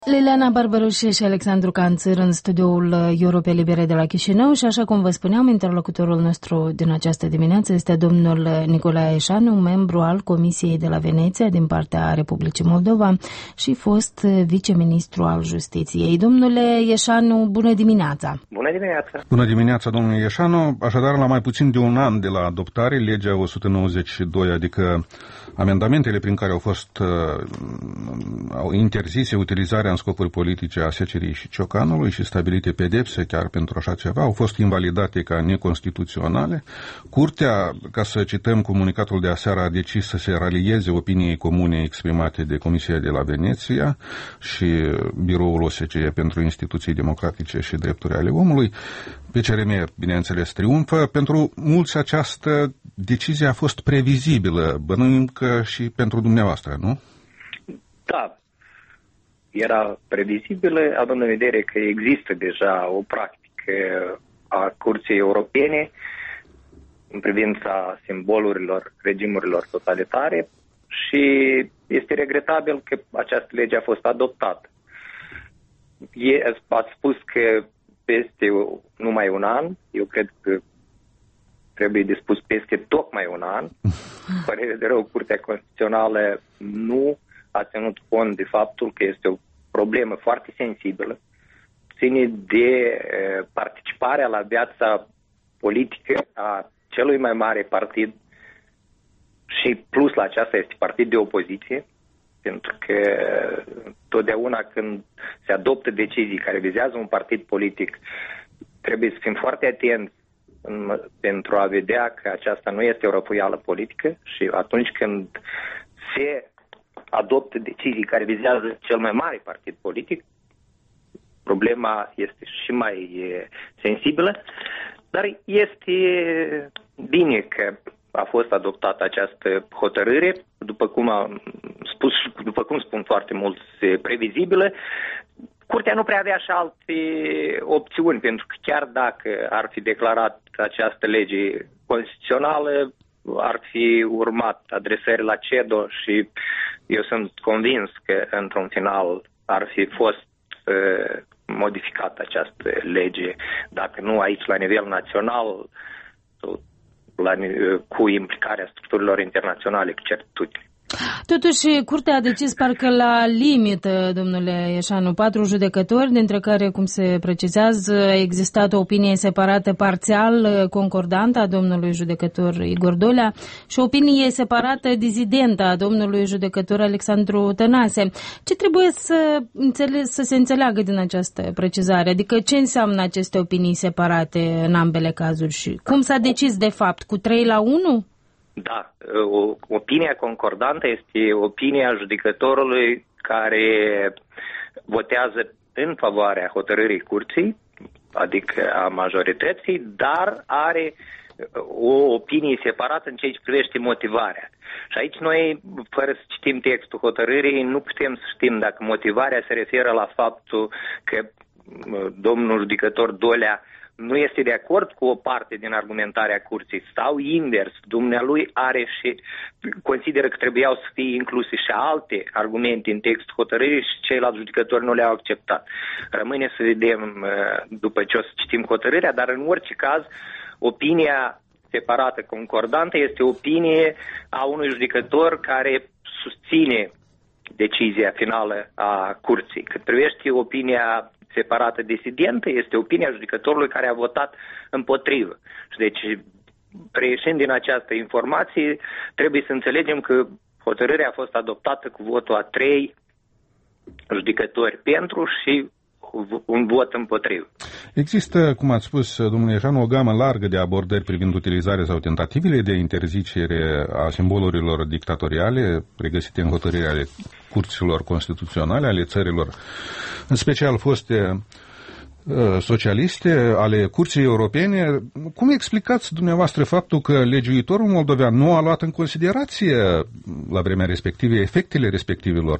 Liliana Barbaroșie și Alexandru Canțăr în studioul Europe Libere de la Chișinău și așa cum vă spuneam, interlocutorul nostru din această dimineață este domnul Nicolae Ieșanu, membru al Comisiei de la Veneția din partea Republicii Moldova și fost viceministru al Justiției. Domnule Ieșanu, bună dimineața! Bună dimineața! Bună dimineața, domnule Ieșanu! Așadar, la mai puțin de un an de la adoptare, legea 192, adică amendamentele prin care au fost interzise utilizarea în scopuri politice a secerii și ciocanului și stabilite pedepse chiar pentru așa ceva, au fost invalidate ca neconstituționale. Curtea, ca să cităm comunicatul de aseară, a decis să se ralieze opiniei comune exprimate de Comisia de la Veneția și Biroul OSCE pentru Instituții Democratice și Drepturi ale Omului. PCRM, bineînțeles, triumfă. Pentru mulți această decizie a fost previzibilă, bănuim că și pentru dumneavoastră, nu? Da, era previzibilă, având în vedere că există deja o practică a Curții Europene în privința simbolurilor regimurilor totalitare și este regretabil că această lege a fost adoptată. Ați spus că peste numai un an, eu cred că trebuie de spus peste tocmai un an, părere de rău, Curtea Constituțională nu a ținut cont de faptul că este o problemă foarte sensibilă, ține de participarea la viața politică a celui mai mare partid și plus la aceasta este partid de opoziție, pentru că totdeauna când se adoptă decizii care vizează un partid politic, trebuie să fim foarte atenți pentru a vedea că aceasta nu este o răpuială politică și atunci când se adoptă decizii care vizează cel mai mare partid politic, problema este și mai sensibilă, dar este bine că a fost adoptată această hotărâre, după cum spun foarte mulți, previzibilă. Curtea nu prea avea și alte opțiuni, pentru că chiar dacă ar fi declarat această lege constituțională, ar fi urmat adresări la CEDO și eu sunt convins că într-un final ar fi fost modificată această lege, dacă nu aici la nivel național, cu implicarea structurilor internaționale, cu certitudine. Totuși, Curtea a decis parcă la limită, domnule Ieșanu, 4 judecători, dintre care, cum se precizează, a existat o opinie separată parțial concordantă a domnului judecător Igor Dolea și o opinie separată dizidentă a domnului judecător Alexandru Tănase. Ce trebuie să se înțeleagă din această precizare? Adică ce înseamnă aceste opinii separate în ambele cazuri și cum s-a decis de fapt? Cu 3-1? Da, opinia concordantă este opinia judecătorului care votează în favoarea hotărârii curții, adică a majorității, dar are o opinie separată în ceea ce privește motivarea. Și aici noi, fără să citim textul hotărârii, nu putem să știm dacă motivarea se referă la faptul că domnul judecător Dolea nu este de acord cu o parte din argumentarea curții sau invers, dumnealui are și consideră că trebuiau să fie incluse și alte argumente în textul hotărârii și ceilalți judecători nu le-au acceptat. Rămâne să vedem după ce o să citim hotărârea, dar în orice caz opinia separată concordantă este opinie a unui judecător care susține decizia finală a curții. Cât privește opinia separată disidentă, este opinia judecătorului care a votat împotrivă. Și deci, reieșind din această informație, trebuie să înțelegem că hotărârea a fost adoptată cu votul a 3 judecători pentru și un vot împotrivă. Există, cum ați spus, domnule Ieșanu, o gamă largă de abordări privind utilizarea sau tentativele de interzicere a simbolurilor dictatoriale regăsite în hotărâri ale curților constituționale ale țărilor, în special foste socialiste, ale Curții Europene. Cum explicați dumneavoastră faptul că legiuitorul moldovean nu a luat în considerație la vremea respectivă efectele respectivelor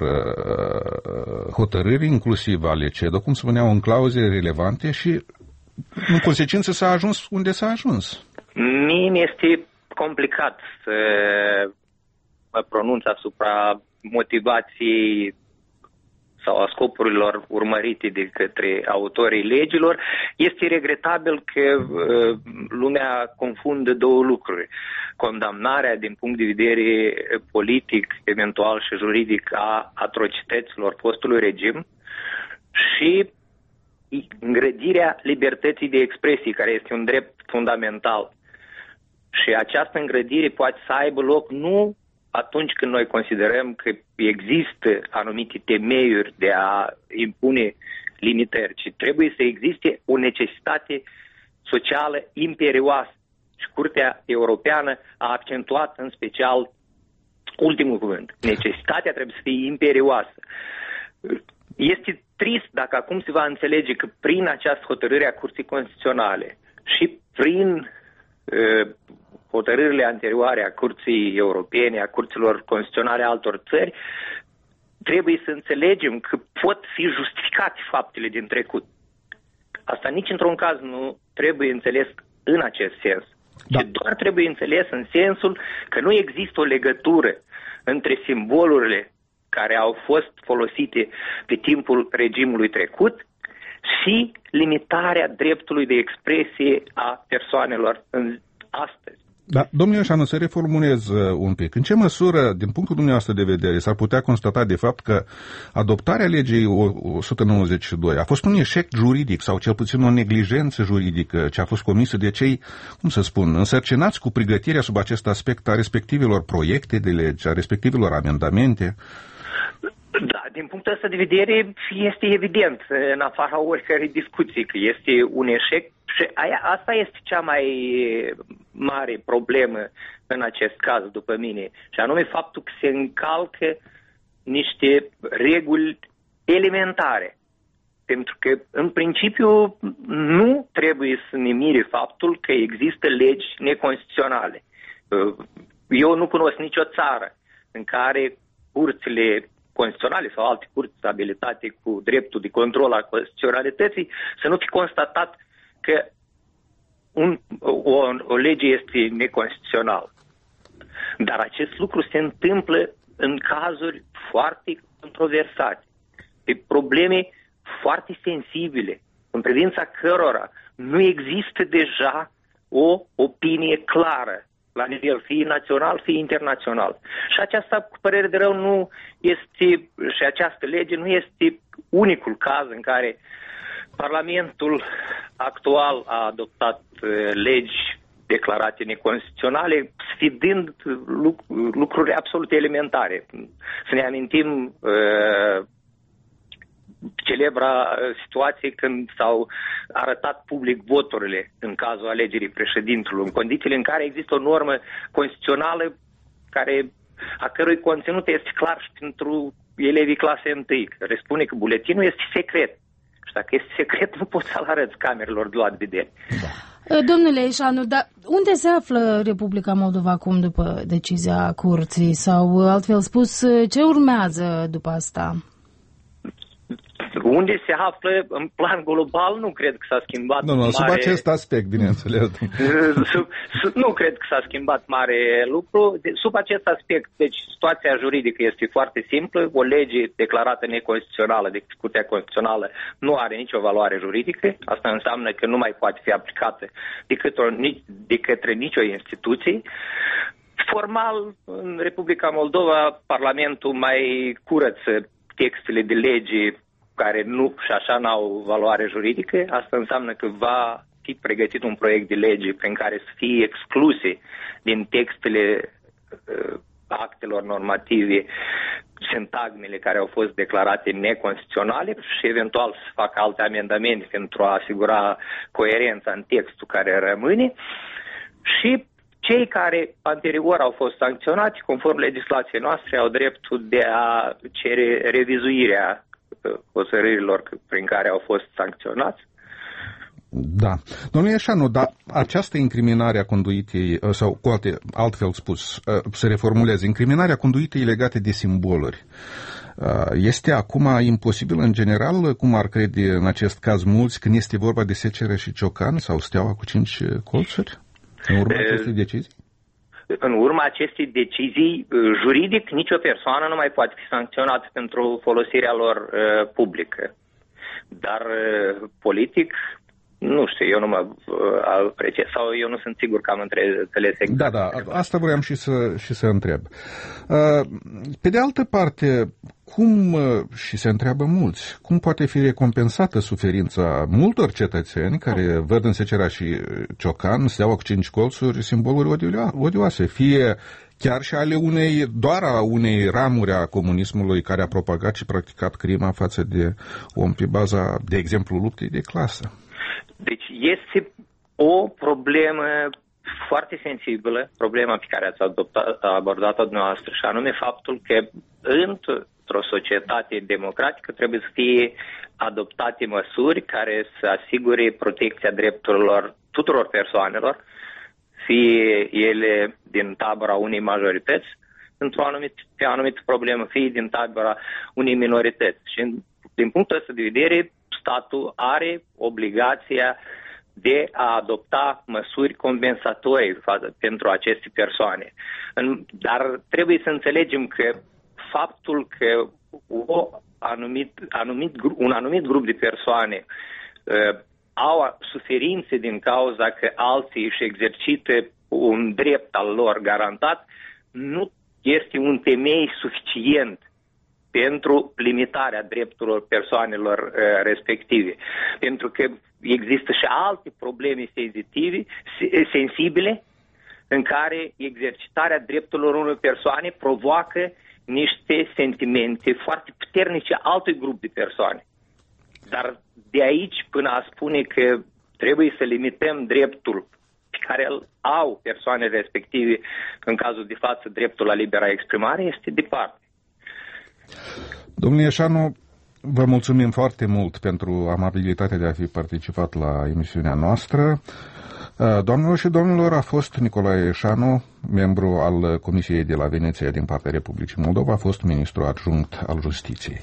hotărâri, inclusiv ale CEDO, cum spuneau, în clauze relevante și în consecință s-a ajuns unde s-a ajuns? Mie mi-este complicat să mă pronunț asupra motivației sau a scopurilor urmărite de către autorii legilor, este regretabil că lumea confundă două lucruri. Condamnarea din punct de vedere politic, eventual și juridic, a atrocităților fostului regim și îngrădirea libertății de expresie, care este un drept fundamental. Și această îngrădire poate să aibă loc nu atunci când noi considerăm că există anumite temeiuri de a impune limitări, ci trebuie să existe o necesitate socială imperioasă. Și Curtea Europeană a accentuat în special ultimul cuvânt. Necesitatea trebuie să fie imperioasă. Este trist dacă acum se va înțelege că prin această hotărâre a Curții Constituționale și prin hotărârile anterioare a Curții Europene, a Curților Constituționale a altor țări, trebuie să înțelegem că pot fi justificate faptele din trecut. Asta nici într-un caz nu trebuie înțeles în acest sens. Da. Ci doar trebuie înțeles în sensul că nu există o legătură între simbolurile care au fost folosite pe timpul regimului trecut și limitarea dreptului de expresie a persoanelor în astăzi. Da, domnule Ieșanu, să reformulez un pic. În ce măsură, din punctul dumneavoastră de vedere, s-ar putea constata de fapt că adoptarea legii 192 a fost un eșec juridic sau cel puțin o neglijență juridică ce a fost comisă de cei, cum să spun, însărcinați cu pregătirea sub acest aspect a respectivelor proiecte de lege, a respectivelor amendamente? Da, din punctul ăsta de vedere este evident, în afara oricărei discuții, că este un eșec și asta este cea mai mare problemă în acest caz, după mine, și anume faptul că se încalcă niște reguli elementare. Pentru că, în principiu, nu trebuie să ne mire faptul că există legi neconstituționale. Eu nu cunosc nicio țară în care curțile constituționale sau alte curți abilitate cu dreptul de control al constituționalității să nu fi constatat că o lege este neconstituțională. Dar acest lucru se întâmplă în cazuri foarte controversate, pe probleme foarte sensibile, în privința cărora nu există deja o opinie clară la nivel fie național, fie internațional. Și aceasta, cu părere de rău, nu este, și această lege nu este unicul caz în care Parlamentul actual a adoptat legi declarate neconstituționale, sfidând lucruri absolut elementare. Să ne amintim celebra situație când s-au arătat public voturile în cazul alegerii președintelui, în condițiile în care există o normă constituțională a cărui conținut este clar și pentru elevii clase 1, care spune că buletinul este secret. Și dacă este secret, nu poți să-l arăți camerelor de luat vedere. Domnule Ieșanu, dar unde se află Republica Moldova acum după decizia curții? Sau, altfel spus, ce urmează după asta? Unde se află în plan global, nu cred că s-a schimbat sub acest aspect, bineînțeles. Nu cred că s-a schimbat mare lucru. Sub acest aspect, deci situația juridică este foarte simplă. O lege declarată neconstituțională de Curtea Constituțională nu are nicio valoare juridică. Asta înseamnă că nu mai poate fi aplicată de către nicio instituție. Formal, în Republica Moldova, Parlamentul mai curăță textele de lege care nu și așa n-au valoare juridică. Asta înseamnă că va fi pregătit un proiect de lege prin care să fie excluse din textele actelor normative sintagmele care au fost declarate neconstituționale și eventual să facă alte amendamente pentru a asigura coerența în textul care rămâne. Și cei care anterior au fost sancționați, conform legislației noastre, au dreptul de a cere revizuirea hotărârilor prin care au fost sancționați. Da. Domnule Ieșanu, dar această incriminare a conduitei, sau cu altfel spus, să reformulez, incriminarea conduitei legate de simboluri, este acum imposibil în general, cum ar crede în acest caz mulți, când este vorba de Seceră și Ciocan sau Steaua cu 5 colțuri? În urma acestei decizii? în urma acestei decizii, juridic, nicio persoană nu mai poate fi sancționată pentru folosirea lor publică. Dar politic, nu știu, eu nu mă apreciez sau eu nu sunt sigur că am înțeles exact. Da, asta vreau și să întreb. Pe de altă parte, cum, și se întreabă mulți, cum poate fi recompensată suferința multor cetățeni care văd în Secera și Ciocan, steaua cu 5 colțuri, simboluri odioase, fie chiar și ale doar a unei ramuri a comunismului care a propagat și practicat crima față de om pe baza, de exemplu, luptei de clasă? Deci este o problemă foarte sensibilă, problema pe care ați abordat-o dumneavoastră, și anume faptul că într-o societate democratică trebuie să fie adoptate măsuri care să asigure protecția drepturilor tuturor persoanelor, fie ele din tabăra unei majorități pe o anumită problemă, fie din tabăra unei minorități. Și din punctul ăsta de vedere, statul are obligația de a adopta măsuri compensatorii pentru aceste persoane. Dar trebuie să înțelegem că faptul că un anumit grup de persoane au suferințe din cauza că alții își exercită un drept al lor garantat, nu este un temei suficient pentru limitarea drepturilor persoanelor respective. Pentru că există și alte probleme sensibile în care exercitarea drepturilor unei persoane provoacă niște sentimente foarte puternice altui grup de persoane. Dar de aici până a spune că trebuie să limităm dreptul pe care îl au persoanele respective, în cazul de față dreptul la libera exprimare, este departe. Domnule Ieșanu, vă mulțumim foarte mult pentru amabilitatea de a fi participat la emisiunea noastră. Doamnelor și domnilor, a fost Nicolae Ieșanu, membru al Comisiei de la Veneția din partea Republicii Moldova, a fost ministru adjunct al Justiției.